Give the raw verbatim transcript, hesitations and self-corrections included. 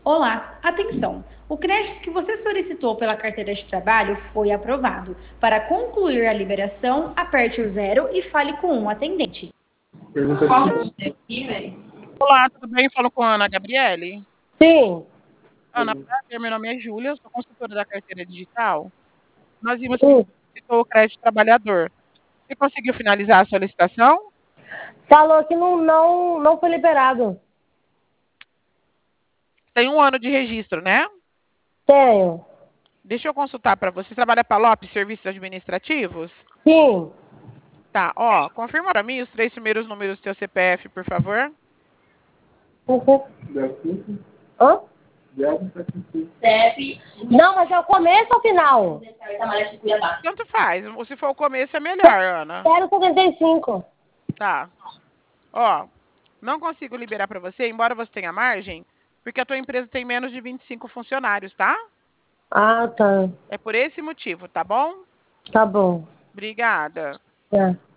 Olá, atenção! O crédito que você solicitou pela carteira de trabalho foi aprovado. Para concluir a liberação, aperte o zero e fale com um atendente. Pergunta aqui, Olá, tudo bem? Falo com a Ana Gabriele. sim, Ana, prazer, meu nome é Júlia, eu sou consultora da carteira digital. Nós vimos que sim. você solicitou o crédito trabalhador. Você conseguiu finalizar a solicitação? Falou que não, não, não foi liberado. Tem um ano de registro, né? Tenho. Deixa eu consultar para você. Você trabalha para Lopes Serviços Administrativos? Sim. Tá, ó, confirma para mim os três primeiros números do seu C P F, por favor. Uhum. Hã? C F. Não, mas é o começo ou o final? Tanto faz. Se for o começo, é melhor, Ana. zero setenta e cinco. Tá. Ó, não consigo liberar para você, embora você tenha margem, porque a tua empresa tem menos de vinte e cinco funcionários, tá? Ah, tá. É por esse motivo, tá bom? Tá bom. Obrigada. É.